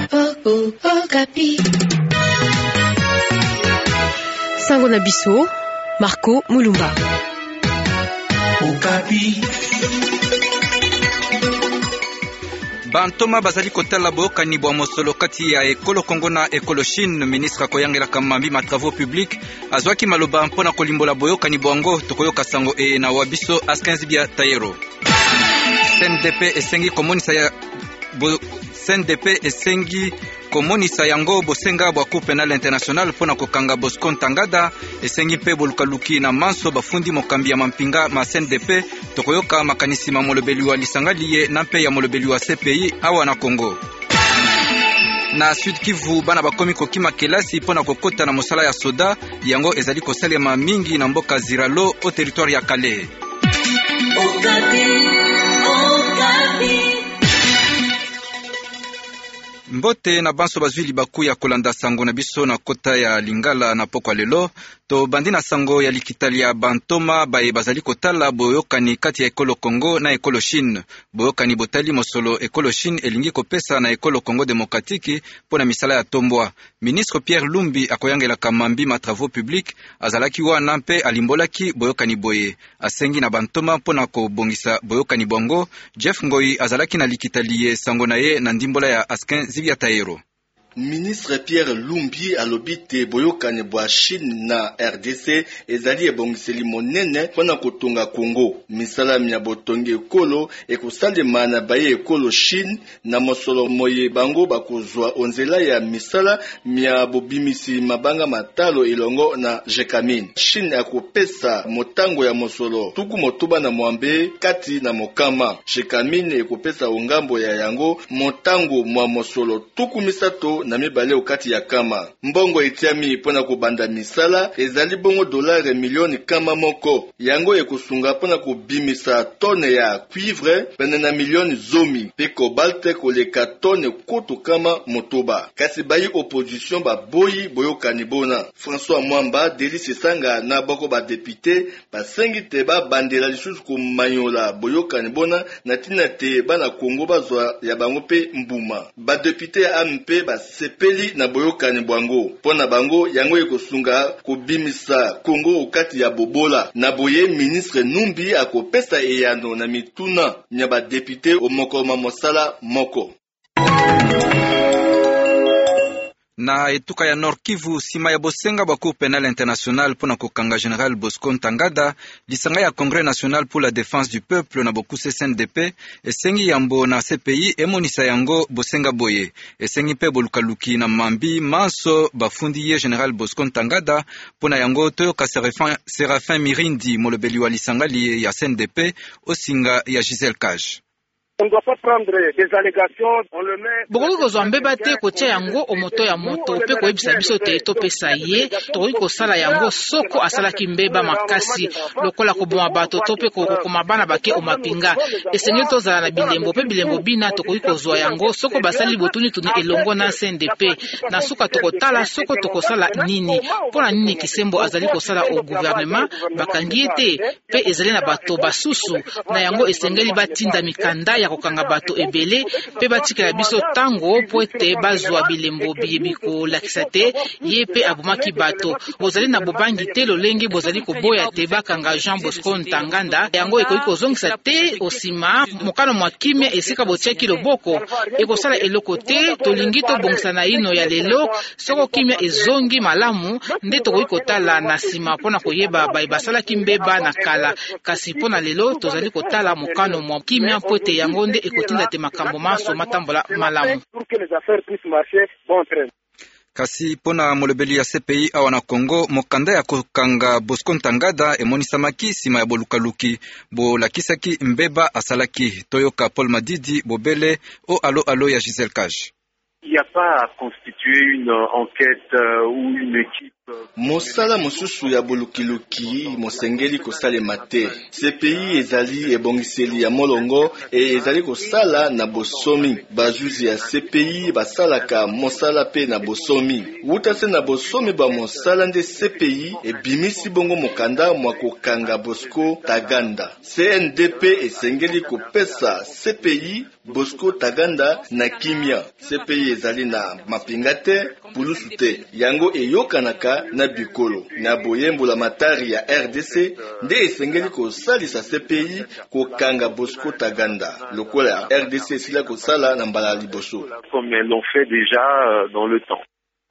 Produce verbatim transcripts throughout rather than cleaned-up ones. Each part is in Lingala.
oh, oh, Okapi. Sango na biso, Marco Mulumba. Okapi. Bantoma bazali kotala boyokani bwa mosolo kati ya ekolo Kongo na ekolo Chine. Ministre akoyangelaka mambi ma travaux publics azwaki maloba mpona kolimbola boyokani bwango. Tokoyoka sango e na wabiso Askenzi bia Tayero. C N D P esengi komonisa ya bo, C N D P esengi komonisa yango bosenga bwa Cour Penal International pona kokanga Bosco Ntaganda. Esengi pe bolukaluki na manso bafundi mokambi ya mampinga ma C N D P. Tokoyoka makanisi ma molobeli wa lisangali ye na mpe ya molobeli wa C P I awa na Kongo. Na Sud Kivu bana bakomi kokima kelasi pona kokota na mosala ya soda yango ezali kosalema mingi na mboka Ziralo o territoire ya Kale. Okapi, Okapi. Mbote na banso bazwi libaku ya kolanda sango na biso na kota ya Lingala na pokwa lelo. To bandi na sango ya likitali ya Bantoma baye bazali kotala boyokani kati ya ekolo Kongo na ekolo Chine. Boyokani botali mosolo ekolo Chine elingi kopesa na ekolo Kongo Demokratiki pona misala ya tombwa. Ministre Pierre Lumbi akoyangelaka mambi ma travaux publics azalaki wana mpe alimbolaki boyokani boye. Asengi na Bantoma pona kobongisa boyokani bongo. Jeff Ngoi azalaki na likitali ye sango na ye na ndimbola ya Asken Zibia Tayero. Ministre Pierre Lumbi alobite boyokani bwa Chine na R D C ezali ebongiseli monene pona kotonga Kongo. Misala mya botongi ekolo ekosalema na baye ekolo Chine na mosolo moye bango bakozwa onzela ya misala mya bobimisi mabanga matalo ilongo na Jekamin. Chine akopesa motango ya mosolo tuku motuba na mwambe kati na mokama. Jekamin ekopesa ongambo ya yango motango mwa mosolo tuku misato na mibale ukati ya kama. Mbongo etiami pona kubanda misala ezali bongo dolare milioni kama moko. Yango ekosunga pona kubimisa tone ya cuivre pene na milioni zomi pe kobalte koleka tone kutu kama motoba. Kasi bayi opposition ba boyi boyokani bona. François Mwamba Delice Sanga na boko ba député basengi te ba bandela lisusu kumanyola boyokani bona na tina te bana Kongo bazwa ya bango pe mbuma. Ba député A M P ba sepeli na boyokani bwango pona bango yango ekosunga kubimisa Kongo ukati ya bobola. Na boye ministre Numbi akopesa eyano na mituna nya ba député omokoma mosala moko. Na etuka ya Nord Kivu sima ya bosenga ba Cour Penal International pona kokanga General Bosco Ntaganda lisanga ya Congrès National pour la Défense du Peuple na bokuse C N D P esengi yambo na C P I emonisa yango bosenga boye. Esengi pe bolukaluki na mambi manso bafundi ye General Bosco Ntaganda pona yango toyoka Serafin, Serafin Mirindi molobeli wa lisangali ya C N D P osinga ya Gisèle Cage. On doit pas prendre des allégations, on le met. Bokoki kozwa mbeba te kotia yango omoto ya moto pe koyebisa biso te topesa ye tokoki kosala yango soko asalaki mbeba makasi lokola koboma bato to pe kokoma bana bake omapinga. Esengeli tozala na bilembo pe bilembo bina tokoki kozwa yango soko basali botuni tuni elongo na C N D P na suka tokotala soko tokosala nini pona nini kisembo azali kosala au gouvernement bakangi te pe ezali na bato basusu na yango esengeli batinda mikanda ya kokanga bato ebele pe batikela biso tango po ete bazwa bilembo biyebiko lakisa te ye pe abumaki bato bozali na bobangi te lolenge bozali koboya te bakanga Jean Bosco Ntaganda yango ekoki kozongisa te osima mokano mwa kimia esika botiaki loboko ekosala eloko te tolingi tobongisa na ino ya lelo soko kimia ezongi malamu nde tokoki kotala na sima pona koyeba baye basalaki mbeba na kala kasi pona lelo tozali kotala mokano mwa kimia po ete yango nde ekotinda te makambo maso matambola malamu. Kasi pona molobeli ya C P I awa na Kongo mokanda ya kokanga Bosco Ntaganda emonisamaki sima ya bolukaluki bolakisaki mbeba asalaki. Toyoka Paul Madidi bobele o alo alo ya Gisèle Cage. Il n'y a pas à constituer une enquête euh, ou une équipe. Mosala mosusu ya bolukiluki mosengeli kosalema te. C P I ezali ebongiseli ya molongo e ezali kosala na bosomi. Bajuzi ya C P I basalaka mosala pe na bosomi. Wuta se na bosomi ba mosala nde C P I ebimisi bongo mokanda mwa kokanga Bosco Ntaganda. C N D P esengeli kopesa C P I Bosco Ntaganda na kimia. C P I ezali ezali na mapinga te, pulusu te. Yango eyokanaka na bikolo. Na boyembola matari ya R D C nde esengeli kosalisa C P I kokanga Bosco Taganda. Lokola ya R D C esila kosala na mbala liboso. Comme elles l'ont fait déjà euh, dans le temps.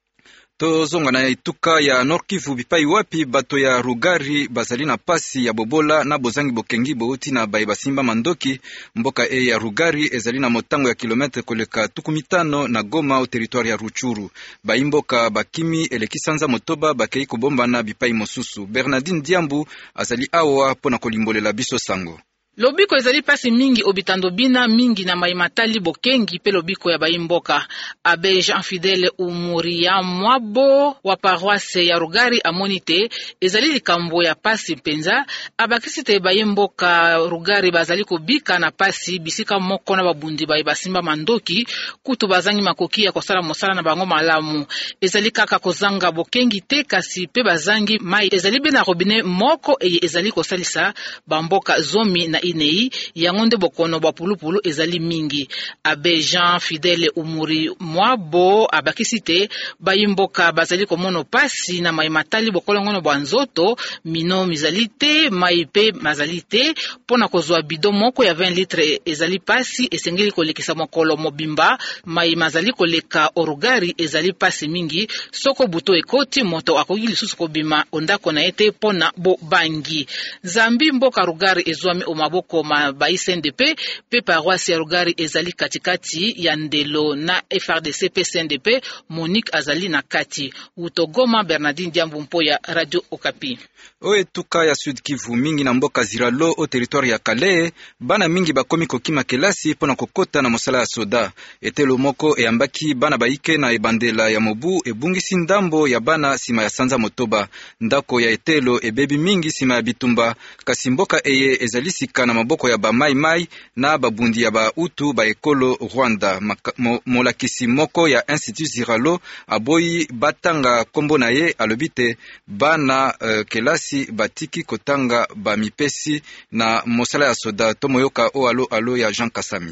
Tozonga na ituka ya Nord Kivu bipai wapi bato ya Rugari bazali na pasi ya bobola na bozangi bokengi bouti na bai basimba mandoki. Mboka e ya Rugari ezali na motango ya kilometre koleka tuku mitano na Goma au territoire ya Ruchuru. Bai mboka bakimi elekisanza motoba bakei kobomba na bipai mosusu. Bernardine Diambu azali awa pona kolimbolela biso sango. Lobiko ezali pasi mingi obitando bina mingi na maimatali bokengi pe lobiko ya baimboka. Abe Jean Fidèle Umuria Mwabo wa paroisse ya Rugari amonite ezali likambo ya pasi mpenza abakisite baimboka Rugari bazali kobika na pasi bisika moko na babundi baye basimba mandoki kutu bazangi makoki ya kosala mosala na bango malamu. Ezali kaka kozanga bokengi te kasi pe bazangi mai ezali bena robinet moko eye ezali kosalisa bamboka zomi na inei yangonde bokono bwa pulupulu ezali mingi. Abe Jean Fidèle Umuri Mwabo abakisite bayimboka bazali komono pasi na maimatali bokolongono bwa nzoto mino mizalite maipe mazalite pona kozwa bido moko ya vingt litres ezali pasi esengeli kolekisa mokolo mobimba mai mazali koleka Orugari ezali pasi mingi soko buto ekoti moto akoki lisusu kobima ondako na ete pona bo bangi. Zambi mboka Rugari ezwami omabo koma ba I C N D P pe paroisse ya Rugari ezali katikati ya Ndelo na F R D C P C N D P Monique azali na kati. Utogoma Bernardine Diambu Mpoya Radio Okapi. Oe tuka ya Sud Kivu mingi na mboka Ziralo o territoire ya Kale bana mingi bakomi kokima kelasi pona kokota na mosala ya soda. Etelo moko eambaki bana baike na ebandela ya mobu ebungisi ndambo ya bana sima ya sanza motoba. Ndako ya etelo ebebi mingi sima ya bitumba kasi mboka eye ezalisika na maboko ya ba mai mai na babundi ya ba utu ba ekolo Rwanda. Maka, mo, molakisi moko ya Institut Ziralo aboyi batanga kombo na ye alobite bana uh, kelasi batiki kotanga ba mipesi na mosala ya soda. Tomoyoka o alo alo ya Jean Kasami.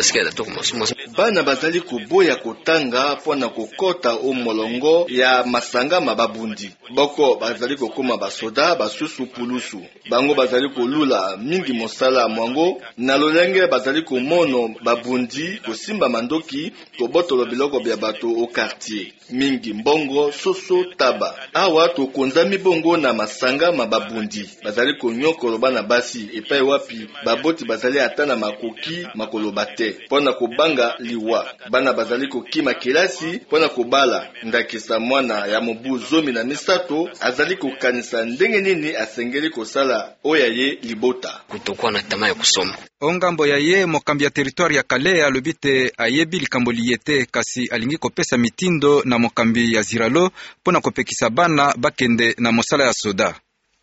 Bana bazali koboya kotanga pona kokota o molongo ya masanga mababundi. Boko bazali kokoma basoda basusu pulusu. Bango bazali kolula mingi mosala mwango na lolenge bazali komono babundi kosimba mandoki kobotolo biloko bya bato o quartier. Mingi mbongo soso taba. Awa to konzami bongo na masanga mababundi. Bazali konyokolo bana basi epai wapi baboti bazali atana makoki makolo bate. Pona kubanga liwa bana bazali kokima kelasi pona kubala ndakisa mwana ya mobu zomi na misato azali kokanisa ndenge nini asengeli kosala oya ye libota kutokuwa na tamaa ya kusoma. Ongambo ya ye mokambi ya territoire ya Kale alobite ayebi likambo liyete kasi alingi kopesa mitindo na mokambi ya Ziralo pona kopekisa bana bakende na mosala ya soda.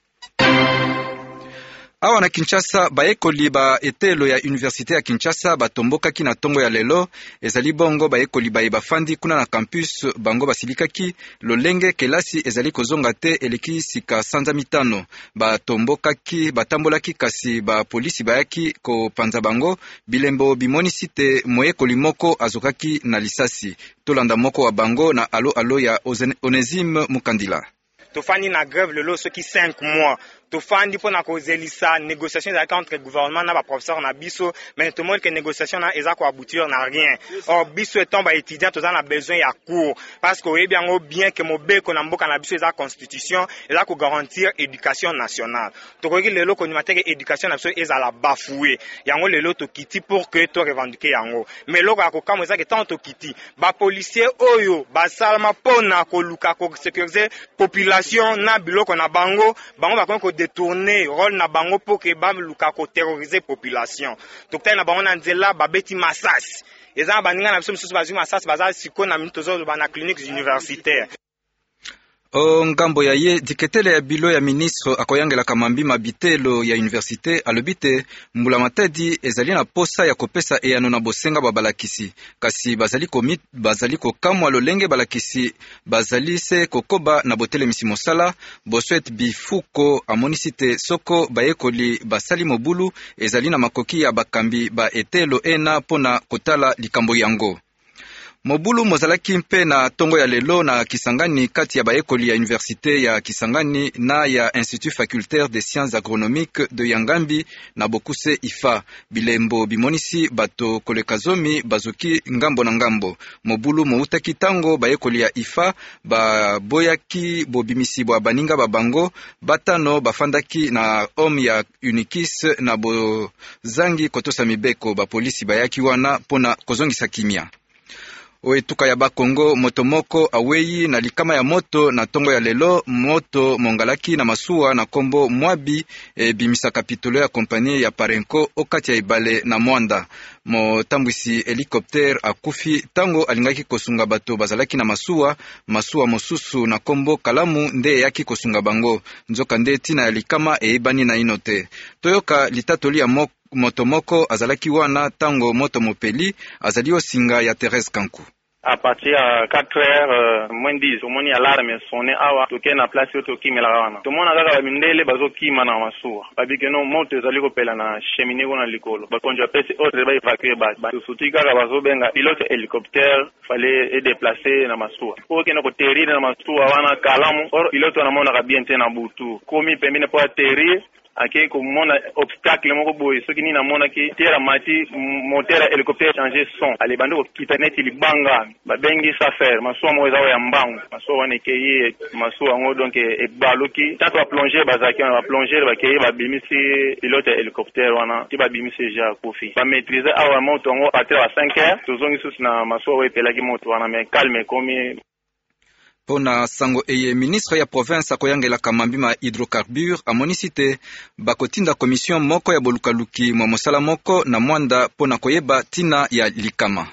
Awa na Kinshasa baekoli ba etelo ya Université ya Kinshasa batombokaki na tongo ya lelo ezali bongo baekoli baye bafandi kuna na campus bango basilikaki lolenge kelasi ezali kozonga te eleki sika sanza mitano batombokaki batambolaki kasi ba polisi bayaki ko panza bango bilembo bimonisi te moyekoli moko azokaki na lisasi. Tolanda moko wa bango na alo alo ya Onésime Mukandila. Tofani na grève lelo soki cinq mois. Tofandi pona kozelisa négociation avec entre gouvernement na ba professeur na biso mais tout le monde que négociation na eza ko aboutir na rien. Or biso étant ba étudiant tous en a besoin ya cours parce que oui bien bien que mobeko na mboka na biso eza constitution eza ko garantir éducation nationale. Tokoki lelo ko nimate que éducation na biso eza la bafoué. Yango lelo to kiti pour que to revendiquer yango. Mais loko akokamo eza que tant to kiti ba policier oyo ba salma pona ko luka ko sécuriser population na biloko na bango bango ba ko détourner rôle na bango pour que ba luka ko terroriser population. Tokta na bango na nzela ba beti masasi. Eza baninga na biso misusu bazwi masasi baza siko na mitozo ba na cliniques universitaires. O ngambo ya ye diketele ya bilo ya ministre akoyangela kamambi mabitelo ya université alobite mbula matadi ezali na posa ya kopesa eyano na bosenga babalakisi kasi bazali komit bazali kokamwa lolenge balakisi bazali se kokoba na botele misimosala boswet bifuko amonisite soko bayekoli basali mobulu ezali na makoki ya bakambi ba etelo ena pona kotala likambo yango. Mobulu mozalaki mpe na tongo ya lelo na Kisangani kati ya baekoli ya Université ya Kisangani na ya Institut Facultaire des Sciences Agronomiques de Yangambi na Bokuse Ifa. Bilembo bimonisi bato koleka zomi bazoki ngambo na ngambo. Mobulu moutaki tango baekoli ya Ifa baboyaki bobimisi bwa baninga babango batano bafandaki na homme ya Unikis na bozangi kotosa mibeko bapolisi bayaki wana pona kozongisa kimia. Oetuka ya Bakongo motomoko aweyi na likama ya moto na tongo ya lelo moto mongalaki na masuwa na kombo mwabi e, bimisa kapitolo ya kompani ya Parenco okati ya ibale na Mwanda. Motambwisi helikopter akufi tango alingaki kosunga bato bazalaki na masuwa masuwa mosusu na kombo Kalamu nde yaki kosunga bango nzoka nde tina ya likama eibani na inote. Toyoka litatoli ya moko motomoko azalaki wana tango moto mopeli azali osinga ya Thérèse Kankou. À partir ya quatre heures moins dix omoni alarme sonné awa toke na place oyo tokimela wana tomona kaka bamindele bazokima na masuwa babike no moto ezali kopela na cheminée kuna likolo bakonzi apesi ordre baevacue bato suti kaka bazobenga pilote hélicoptère fallait edéplacer na masuwa po okende koterire na masuwa wana Kalamu or pilote wanamonaka bien te na butu komi pembeni po aterrir ake komona obstacle moko boye soki nini namonaki tera mati moteur hélicoptère changer son ale bando kokita neti libanga babengi safer masuwa moko ezawa ya mbangu masuwa wana ekeye masuwa yango donc ebaloki tanto baplonger bazalaki wana baplonger bakeye babimisi pilote hélicoptère wana ti babimisi ja kofi bamaîtrise awa moto yango partir ya cinq heures tozongi susi na masuwa oyo epelaki moto wana mais calme ekomi. Pona sango eye ministre ya province akoyangela kamambi ma hydrocarbure amonisi te bakotinda commission moko ya bolukaluki mwa mosala moko na Mwanda pona koyeba tina ya likama.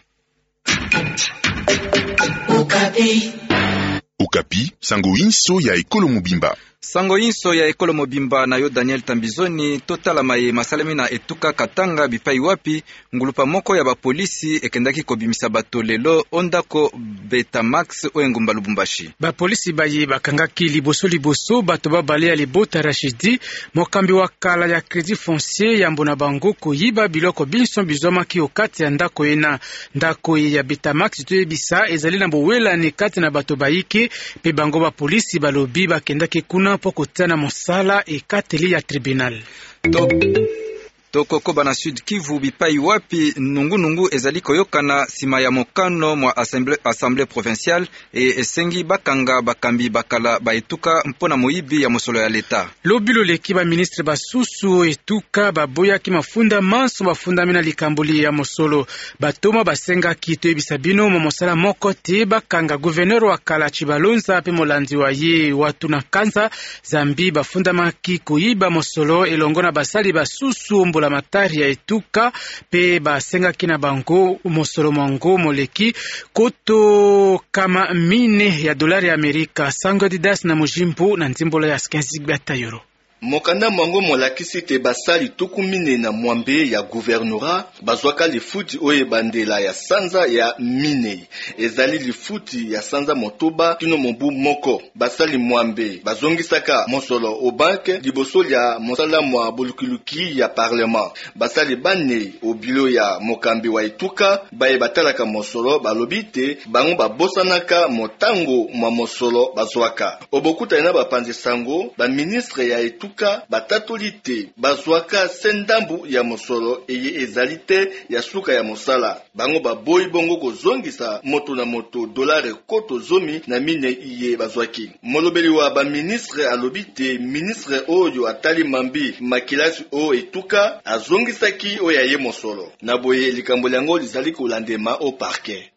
Okapi. Okapi, sango inso ya ekolo mobimba. Sango inso ya ekolo mobimba na yo Daniel Tambizoni totala maye masalemi na etuka Katanga bipai wapi ngulupa moko ya bapolisi ekendaki kobimisa bato lelo ondako Betamax oengumba Lubumbashi. Bapolisi baye bakangaki liboso liboso bato babale ya libota Rashidi mokambi wa kala ya Crédit Foncier ya mbona bango koyiba biloko binso bizoma ki okati ya ndako ena ndako ya Betamax toyebisa ezali na bowela ne kati na bato bayike pe bango bapolisi balobi bakendaki kuna poko tana mosala e kateli ya tribunal. Top. Toko koba na Sud Kivu bipai wapi nungu nungu ezali koyokana sima ya mokano mwa assemblée assemblée provinciale e esengi bakanga bakambi bakala baetuka mpona moyibi ya mosolo ya leta. Lobilo leki ba ministre basusu etuka baboya ki mafunda manso bafunda mina likamboli ya mosolo batoma basenga kito ebisabino mo mosala moko te bakanga gouverneur wa kala Chibalonza pe molandi wa ye watu na kanza zambi bafunda maki koyiba mosolo elongona basali basusu la matari ya etuka pe basenga kina bango mosolo mongo moleki koto kama mine ya dolari ya Amerika sango didas na mujimbu na nzimbola ya quinze euro. Mokanda mwango molakisi te basali tuku mine na mwambe ya gouvernorat bazwaka lifuti oye bandela ya sanza ya mine ezali lifuti ya sanza motoba kino mobu moko basali mwambe bazongisaka mosolo o banke liboso ya mosala mwa bolukiluki ya parlement basali bane obilo ya mokambi wa etuka baye batalaka mosolo balobite bango babosanaka motango mwa mosolo bazwaka obokuta na bapanzi sango ba ministre ya etuka batatolite bazwaka sendambu ya mosolo eye ezalite ya suka ya mosala bango baboyi bongo kozongisa moto na moto dolare koto zomi na mine iye bazwaki molobeli wa ba ministre alobite ministre oyo atali mambi makilasi o etuka azongisaki oya ye mosolo na boye likambo yango lizali kolandema o parquet.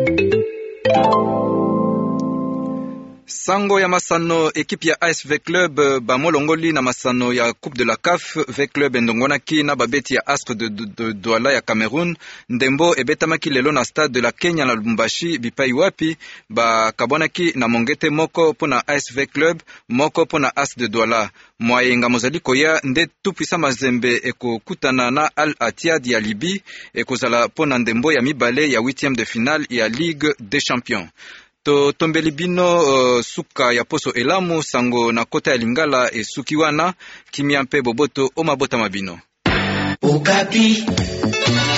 Sango ya masano ekipe ya A S V Club bamolongoli na masano ya Coupe de la C A F V Club endongonaki na babeti ya Astre de, de, de Douala ya Cameroun ndembo ebetamaki lelo na stade de la Kenya na Lubumbashi bipai wapi bakabonaki na mongete moko pona A S V Club moko pona Astre de Douala mwayenga mozali koya nde tupisa mazembe ekokutana na Al Ittihad ya Libye ekozala pona ndembo ya mibale ya huitième de finale ya Ligue des Champions. To tombeli bino uh, suka ya poso elamu sango na kota ya Lingala e suki wana kimia mpe boboto o mabota mabino. Okapi.